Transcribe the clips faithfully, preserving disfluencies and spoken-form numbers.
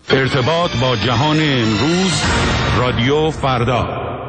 ارتباط با جهان امروز، رادیو فردا.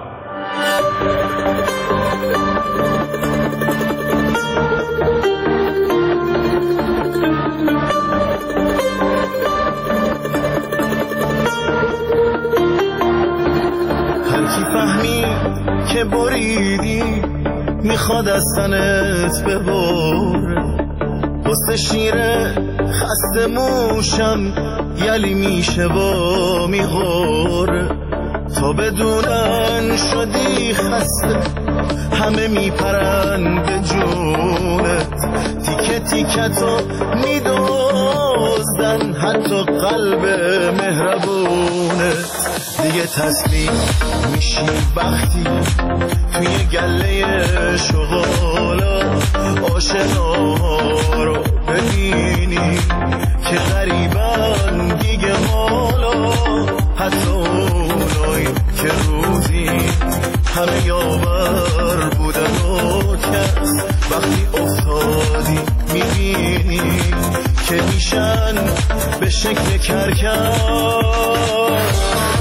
هر کی فهمی که بریدی میخواد از تنت ببره، بسته شیره خسته موشم یلی میشه و میغوره، تا بدونن شدی خسته همه میپرن به جونت، تیکه تیکتو میدوزدن حتی قلب مهربونت. دیگه تسلیم میشی وقتی توی گله شغالا آشناها رو ببینی که غریبن دیگه حالا، حتی اونایی که روزی همه یاور بودن و کس وقتی افتادی میبینی که میشن به شکل کرکس.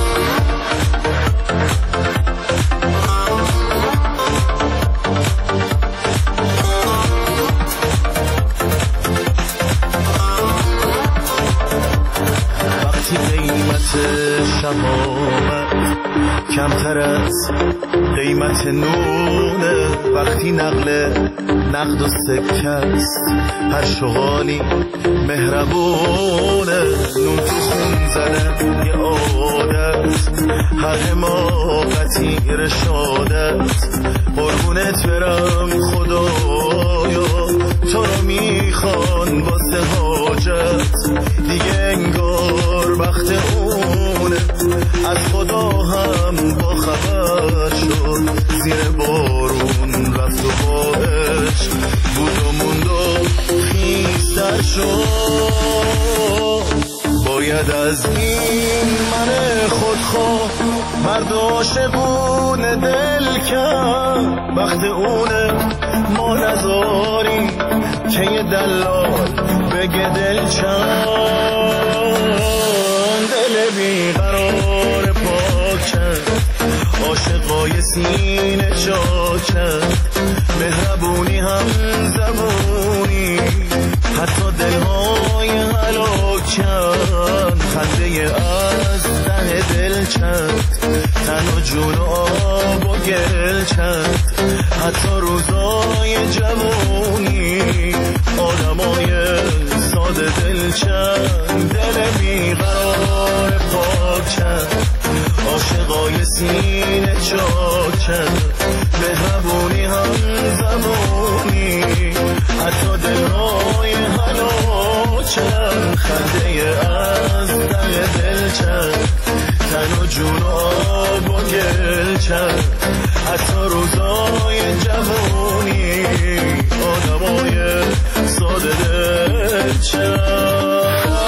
شهامت کمتر از قیمت نونه، وقتی نقل نقد و سکه است هر شغالی مهربونه، نون تو خون زنه یه عادت هر حماقتی رشادت، قربونت برم خدایا تو رو میخوان واسه حاجت، دیگه انگار وقت اونه از خدا هم با خبر شد، زیر بارون رفت و باش بود و موند و خیستر شد. باید از این من خودخواه مرد عاشقونه دل کرد، وقت اونه ما نذاریم که یه دلال بگه دل چند، دل بیقرار پاکن عاشقای سینه چاکن، مهربونی هم زبونی حتی دلهای هلاکن، خنده از ده دل چند تن و جون و آب و گل چند، حتی روزای جوونی آدمای ساده دل چند، دل بیقرار پاکن عاشقای سینه چاکن، مهربونی هم زبونی حتی دلهای هلاکن، خنده از ده دل چند تن و جون و آب و گل چند، حتی روزای جوونی آدمای ساده دل چند.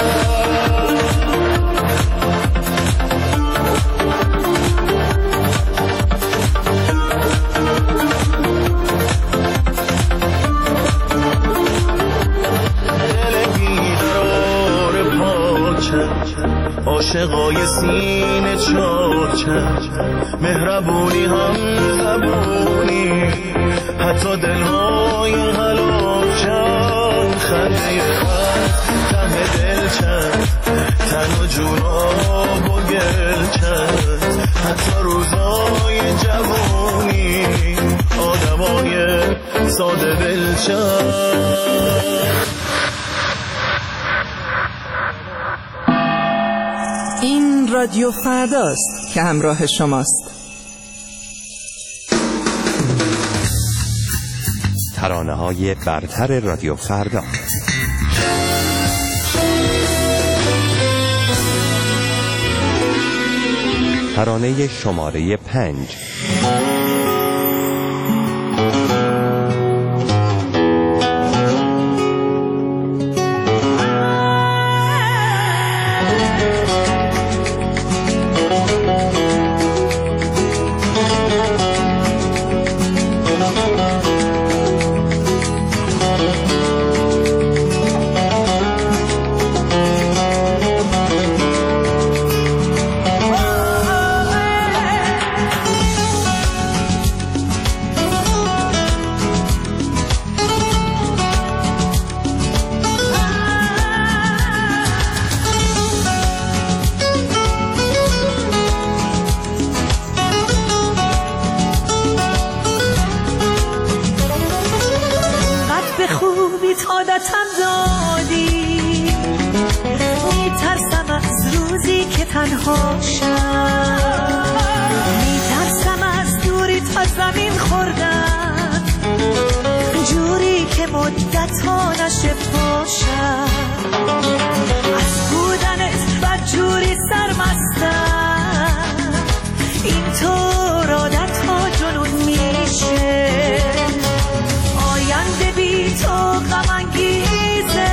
عاشقای سینه چاکن مهربونی هم زبونی حتی دلهای هلاکن، خنده خط ته دل چند تن و جون آب و گل چند، حتی روزای جوونی آدمای ساده دل چند. این رادیو فرداست که همراه شماست. ترانه‌های برتر رادیو فردا. ترانه شماره پنج. پاشم، میترسم از دوری تا زمین خوردم، جوری که مدت ها نشه پاشم، از بودنت و جوری سرمستم، اینطور عادت ها جنون میشه، آینده بی تو غم انگیزه،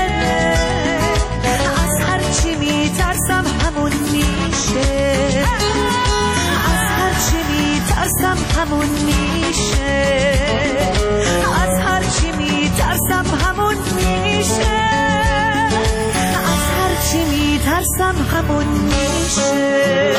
از هر چی میترسم همون میشه، از هر چی میترسم همون میشه، از هر چی میترسم همون میشه، از هر چی میترسم همون میشه.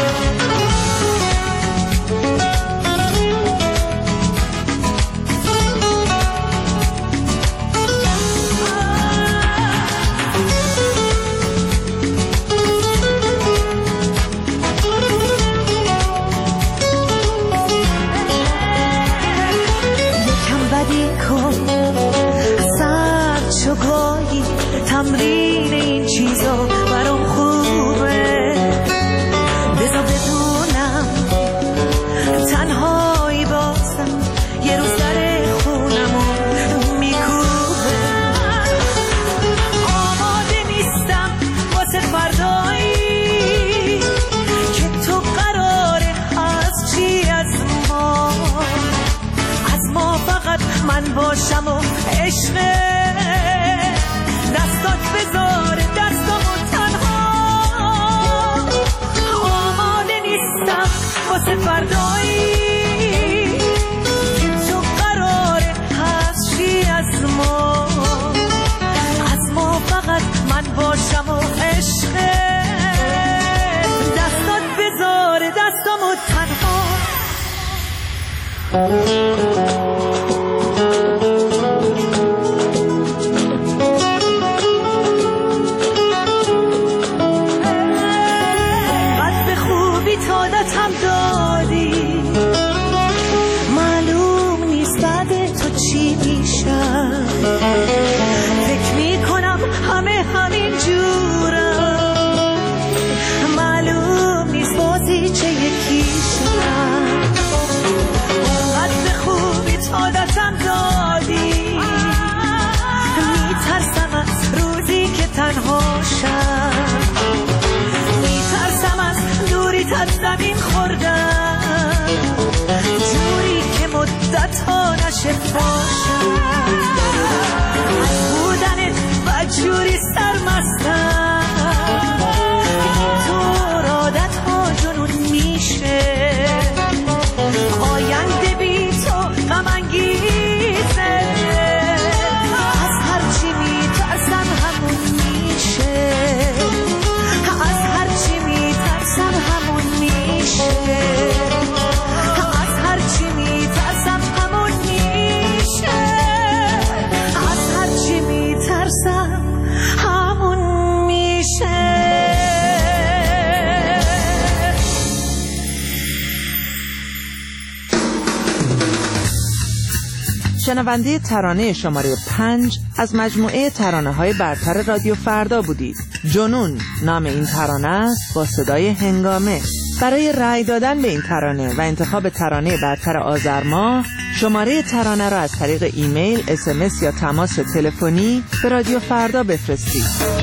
تمرین این چیزا برام خوبه، بذار بدونم تنهایی بازم یه روز در خونمو میکوبه، آماده نیستم واسه فردایی که تو قراره از چی از ما، از ما فقط من باشم و عشقه، دستات بذار دستامو تنها، آماده نیستم واسه فردایی که تو قراره هست چی از ما، از ما فقط من باشم و عشقه، دستات بذار دستامو تنها. هم دادی معلوم نیست بعد تو چی میشم، فکر میکنم همه همین جورم، معلوم نیست بازی چه یکیشم، اونقدر خوبی عادتم دادی، میترسم از روزی که تنهاشم، میترسم از دوری تا زمین خوردم، جوری که مدت ها نشه باشم، از بودنت و جوری سرمستم، اینطور عادت ها جنون میشه، آینده بی تو غم انگیزه، از هر چی میترسم همون میشه، از هر چی میترسم همون میشه، از هر چی میترسم همون میشه، از هر چی میترسم همون میشه. شنونده ترانه شماره پنج از مجموعه ترانه های برتر رادیو فردا بودید. جنون نام این ترانه است با صدای هنگامه. برای رأی دادن به این ترانه و انتخاب ترانه برتر آذر ماه، شماره ترانه را از طریق ایمیل، اس ام اس یا تماس تلفنی به رادیو فردا بفرستید.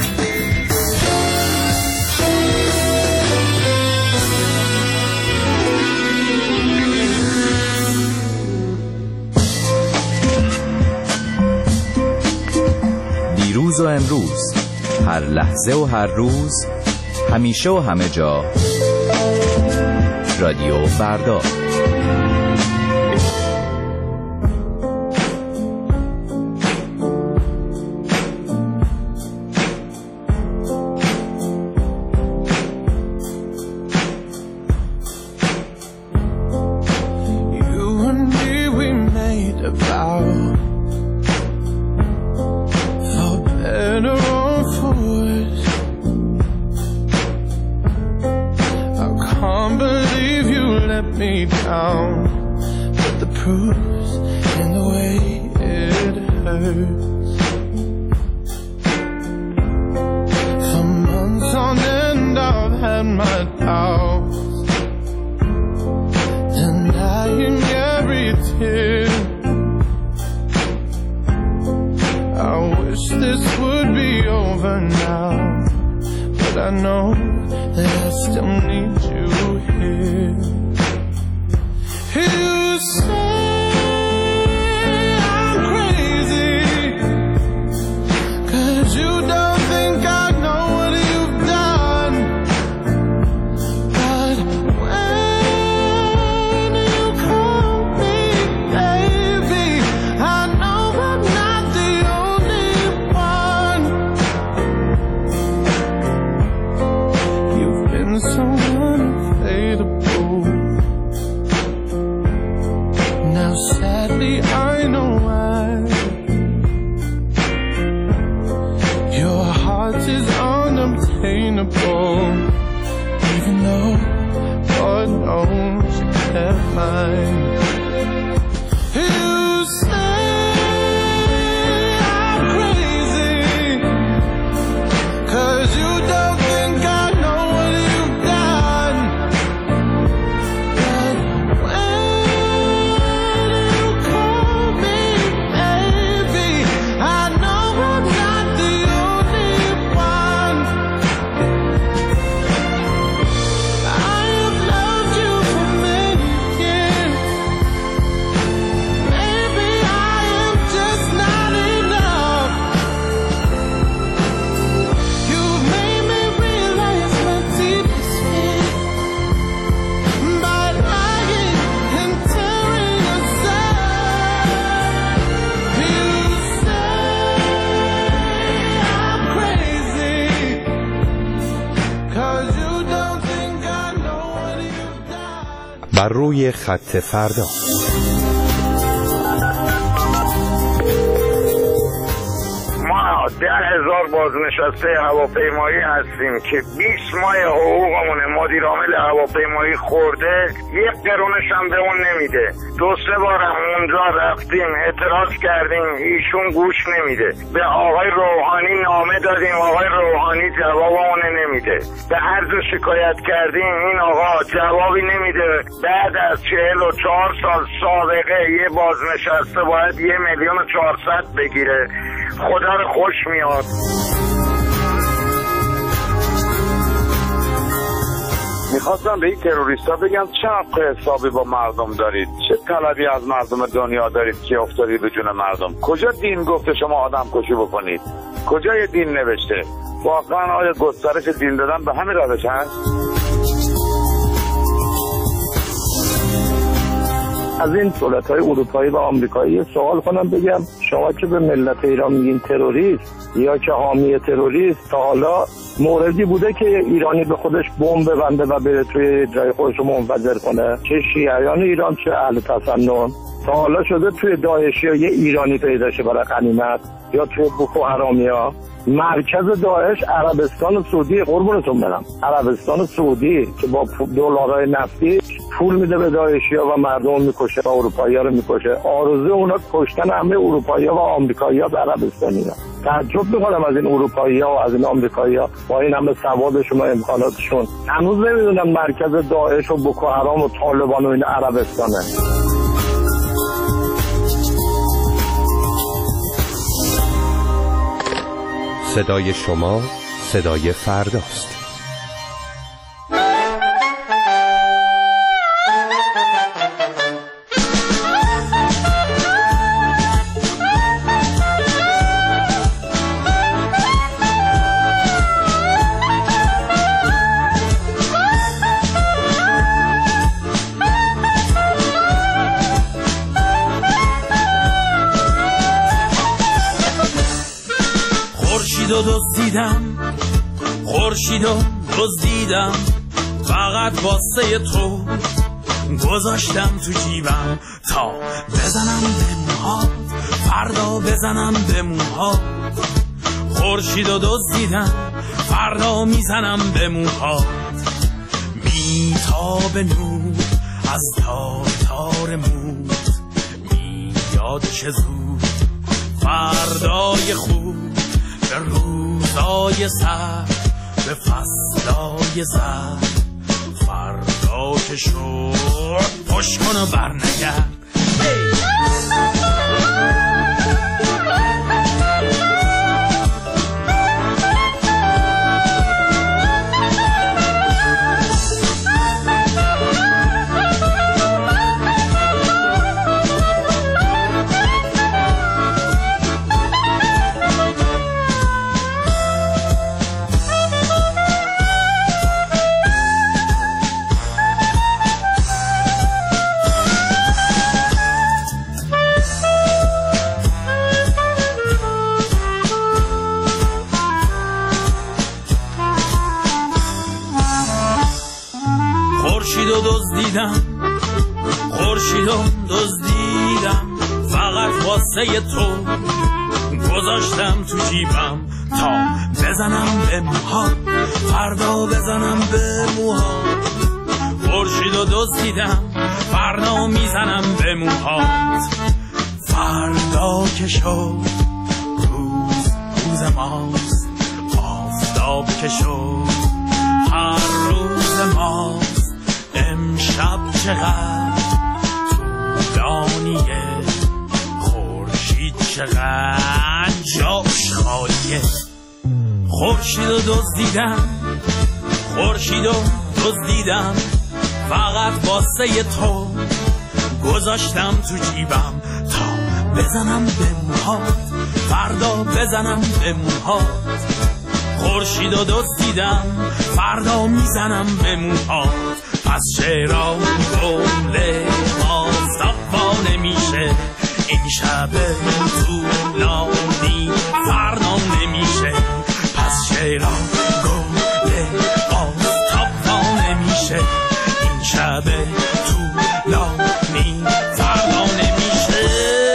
دیروز و امروز، هر لحظه و هر روز، همیشه و همه جا، رادیو فردا. I know that I still need you here. You say I'm crazy, 'cause you don't think I know what you've done. But when you call me baby, I know I'm not the only one. You've been so unfadable. Now sadly I know why. Your heart is unobtainable, even though God knows you can't find. You say I'm crazy, 'cause you don't think I know what you've done. But when you call me baby, I know I'm not the only one. I have loved you for many years. Maybe I am just not enough. You've made me realize my deepest fear by lying and tearing us up. You say I'm crazy, 'cause you don't think I know what you've done. بر روی خط فردا. ما ده هزار بازنشسته هواپیمایی هستیم که بیست ماه حقوقمونه مدیر عامل هواپیمایی خورده، یک قرونش هم به اون نمیده. دو سه بار هم اونجا رفتیم اعتراض کردیم، ایشون گوش نمیده. به آقای روحانی نامه دادیم، آقای روحانی جوابمون نمیده. به هر جا شکایت کردیم این آقا جوابی نمیده. بعد از چهل و چهار سال سابقه یه بازنشسته باید یه میلیون و چهارصد بگیره. خدا رو خوش میاد. میخواستم به این تروریستا بگم چه حق حسابی با مردم دارید، چه طلبی از مردم دنیا دارید که افتادید به جون مردم. کجا دین گفته شما آدم کشی بکنید؟ کجای دین نوشته؟ واقعا آیا گسترش دین دادن به همین روش هست؟ از این دولت‌های اروپایی و آمریکایی سوال کنم بگم شما که به ملت ایران میگین تروریست یا که حامی تروریست، تا حالا موردی بوده که ایرانی به خودش بمب ببنده و بره توی جای خودش رو منفجر کنه؟ چه شیعیان ایران چه اهل تسنن. تا حالا شده توی داعشی ها یه ایرانی پیدا شه برای غنیمت یا توی بوکو حرامیا؟ مرکز داعش عربستان سعودی، قربونتون برم، عربستان سعودی که با دلارهای نفتی پول میده به داعشیا و مردم میکشه و اروپایی‌ها رو میکشه. آرزوی اونا کشتن همه اروپایی‌ها و آمریکایی‌ها به عربستانی‌ها. تعجب میکنم از این اروپایی‌ها و از این آمریکایی‌ها با این همه سوادشون و امکاناتشون هنوز نمیدونن مرکز داعش و بوکو حرام و طالبان و این عربستانه. صدای شما صدای فرداست. خورشیدو دزدیدم، خورشیدو دزدیدم، فقط واسه تو گذاشتم تو جیبم تا بزنم به موهات، فردا بزنم به موهات. خورشیدو دزدیدم، فردا میزنم به موهات. میتاب نور از تار تار موت، میاد چه زود فردای خوب، به روزای سر، به فصلای زر. فردا که شد پشت کن و برنگرد. خورشید و دزدیدم خورشید و دزدیدم فقط واسه تو گذاشتم تو جیبم تا بزنم به موها فردا بزنم به موها خورشید و دزدیدم فردا میزنم به موهات فردا که شد روز روز ماست آفتاب که شد هر روز ماست امشب چقدر طولانیه خورشید چقدر جاش خالیه خورشید و دزدیدم خورشید و دزدیدم فقط واسه تو گذاشتم تو جیبم تا بزنم به موهات فردا بزنم به موهات خورشید و دزدیدم فردا میزنم به موهات پس چرا گل آفتاب نمیشه این شب طولانی فردا نمیشه پس چرا گل آفتاب نمیشه این شب طولانی فردا نمیشه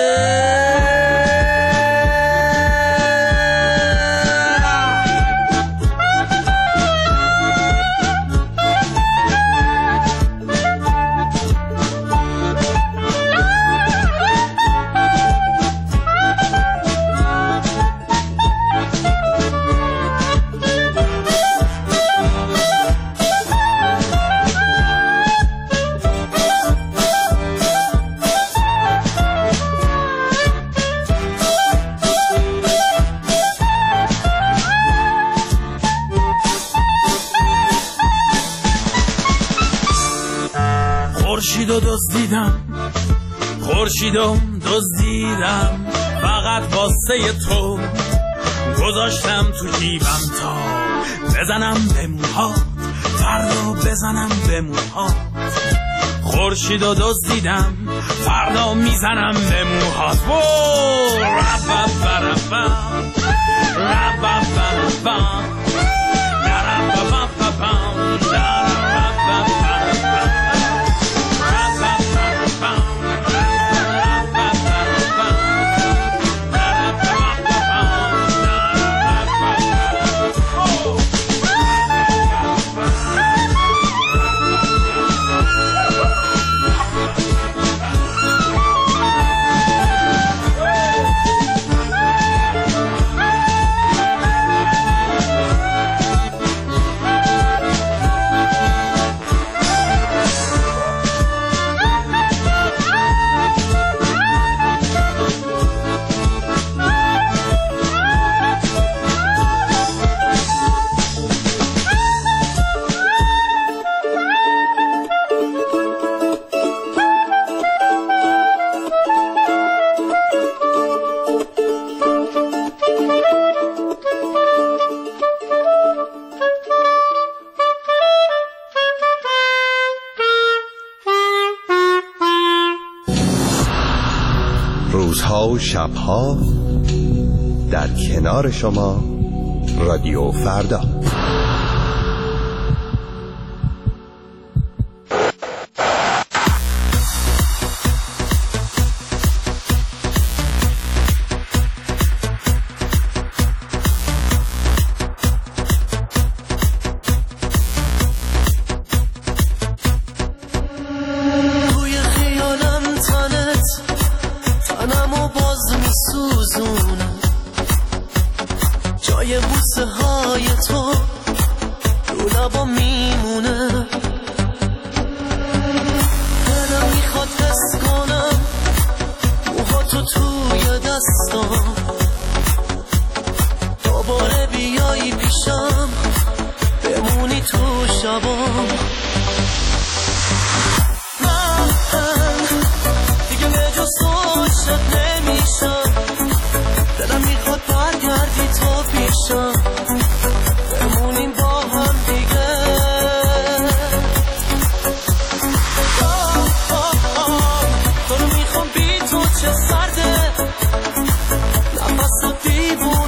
خورشید و دزدیدم خورشید و دزدیدم فقط واسه تو گذاشتم تو جیبم تا بزنم به موهات فردا بزنم به موهات خورشید و دزدیدم فردا میزنم به موهات روزها و شبها در کنار شما رادیو فردا.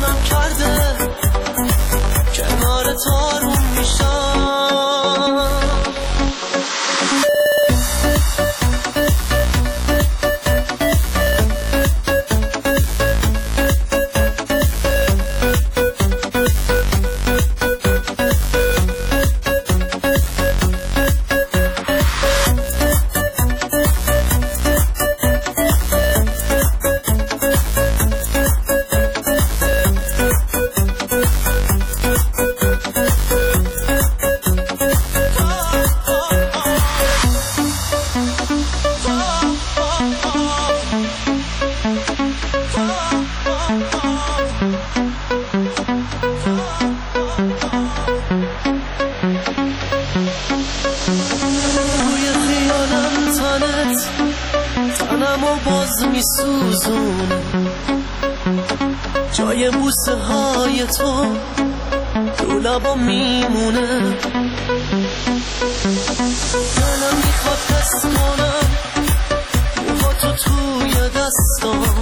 کنار تارون میشم میسوزونه، جای بوسه های تو رو لبا میمونه. دلم میخواد حس کنم موها تو توی دستام،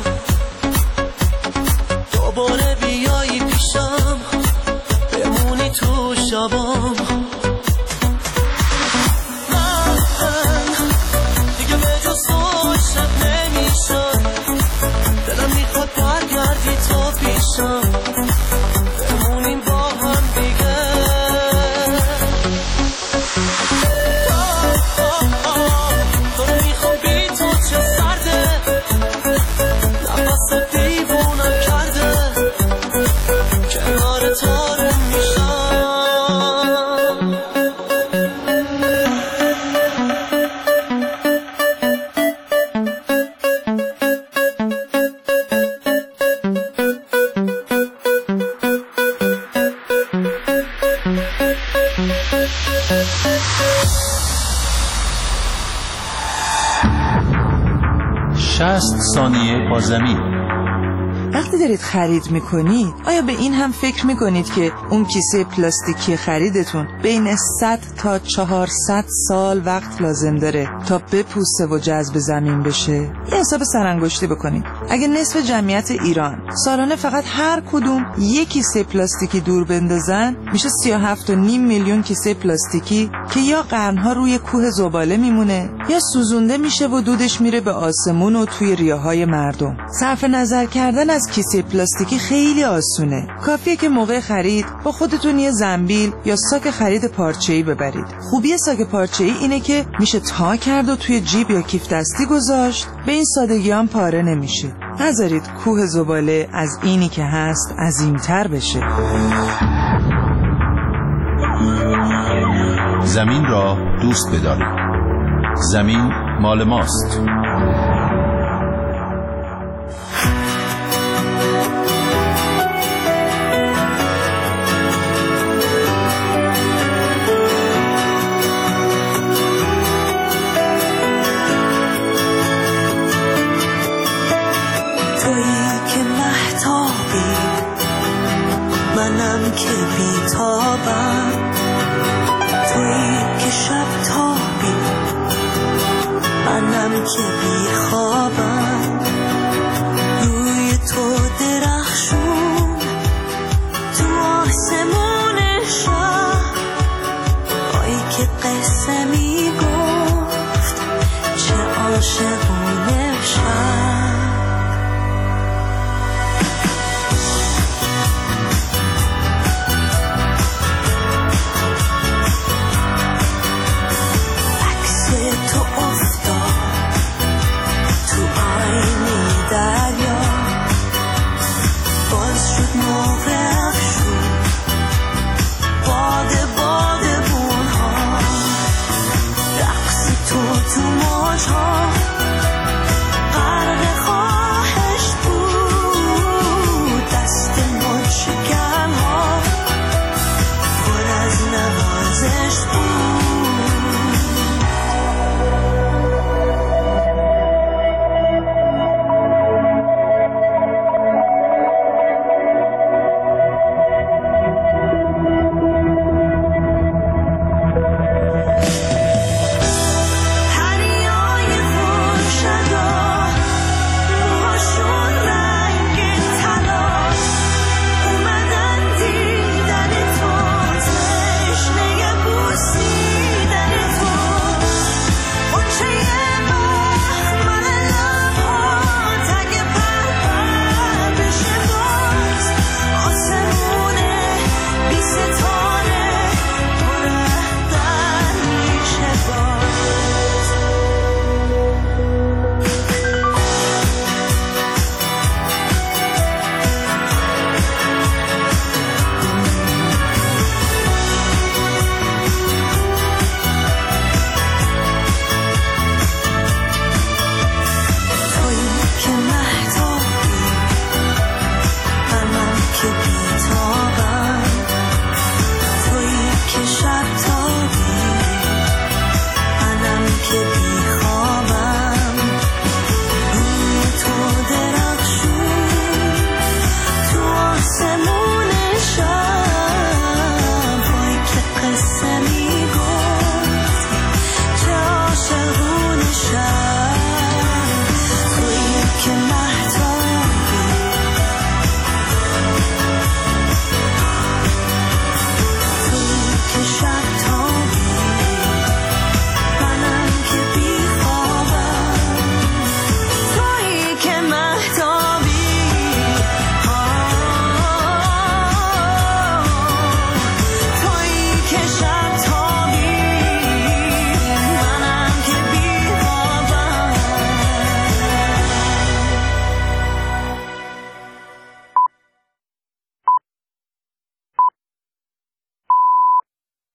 دوباره بیایی پیشم بمونی تو شبام. بمونیم با هم دیگه. تو رو میخوام بی تو چه سرده، نفس دیوونم کرده، کنار تاره میشم. شصت ثانیه با زمین. وقتی دارید خرید میکنید آیا به این هم فکر میکنید که اون کیسه پلاستیکی خریدتون بین صد تا چهارصد سال وقت لازم داره تا بپوسه و جذب زمین بشه؟ یه حساب سرانگشتی بکنید. اگه نصف جمعیت ایران سالانه فقط هر کدوم یک کیسه پلاستیکی دور بندازن، میشه سی و هفت و نیم میلیون کیسه پلاستیکی که یا قرنها روی کوه زباله میمونه یا سوزونده میشه و دودش میره به آسمون و توی ریه‌های مردم. صرف نظر کردن از کیسه پلاستیکی خیلی آسونه. کافیه که موقع خرید با خودتون یه زنبیل یا ساک خرید پارچه‌ای ببرید. خوبی ساک پارچه‌ای اینه که میشه تا کرد و توی جیب یا کیف دستی گذاشت، به این سادگی هم پاره نمیشه. نذارید کوه زباله از اینی که هست عظیم‌تر بشه. زمین را دوست بدارید. زمین مال ماست. منم که بیتابم، تویی که شب تابی، منم که بیخوابم.